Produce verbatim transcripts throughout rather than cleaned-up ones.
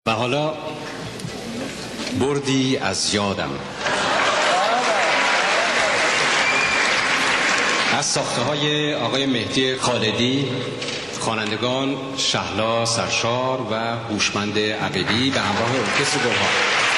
و حالا بردی از یادم از ساخته های آقای مهدی خالدی، خوانندگان شهلا سرشار و هوشمند عقیلی به همراه ارکستر گلها.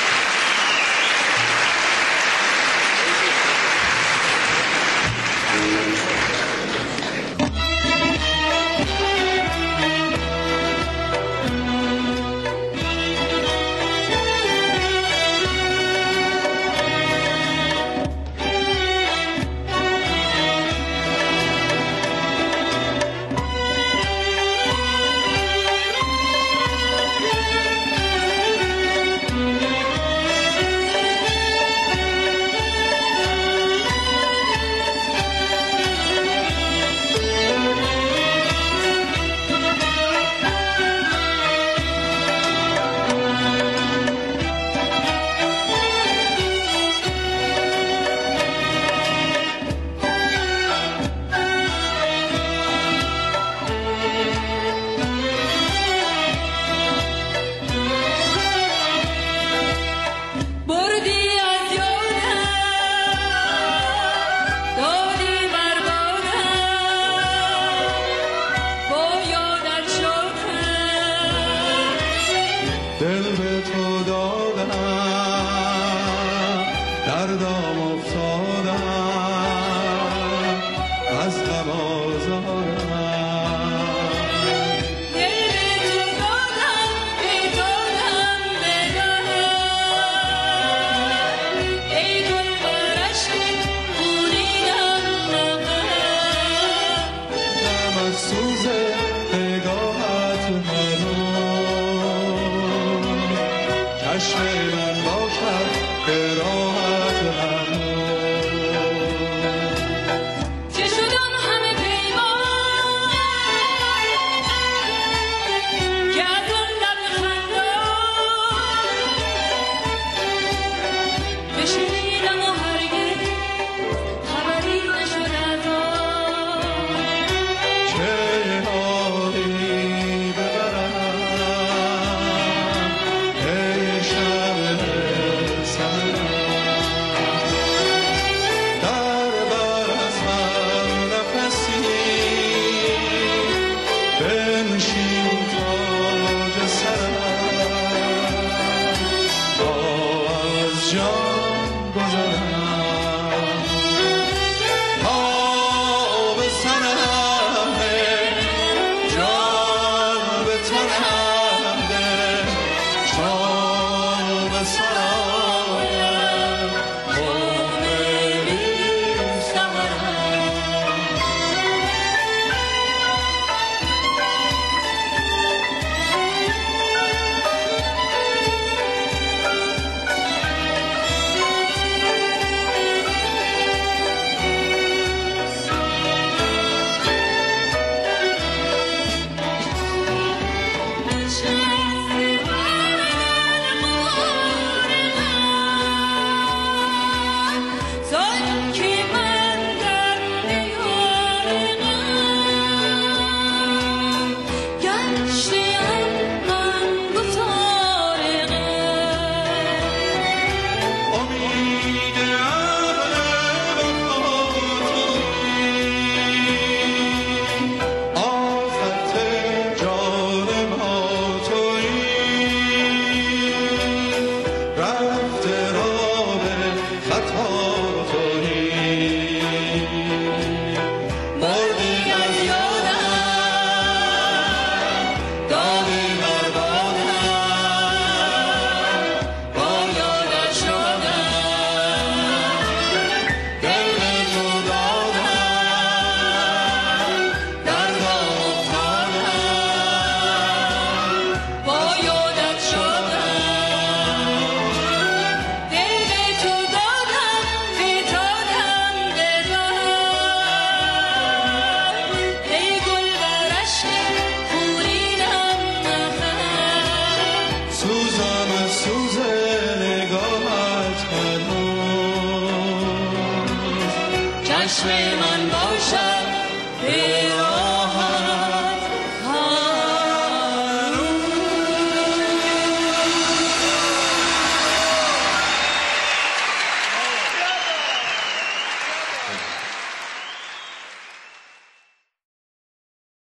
دل به تو دادم، در دام افتادم، از غم آزارم. دل به تو دادم، به دادم بدم، ای گل بر عشق خونینم نغم. دم از سوز نگاهت منو، چشم من باشد به راحت هنو. چه شدم همه پیمان گردون لب خندان، بشنیدم و هرگز خبری نشد از آن. چه حالی ببرم ای شب سحرم، در بر از من نفسی بنشین تاج سرم. تا از جان گذرم تا به سرم ده، جان به تنم ده، تا به سرایم خون بی ثمرم. امید اهل وفا تویی، آفت جان ما تویی، رفته را به خطا تویی. بردی از یادم، دادی بر بادم، با یادت شدم، دل به تو دادم، در دام افتادم، با یادت شدم. دل به تو دادم، فتادم بدم، ای گل بر عشق خونینم نخند. سوزم از سوز نگاهت هنوز، چشم من باشد به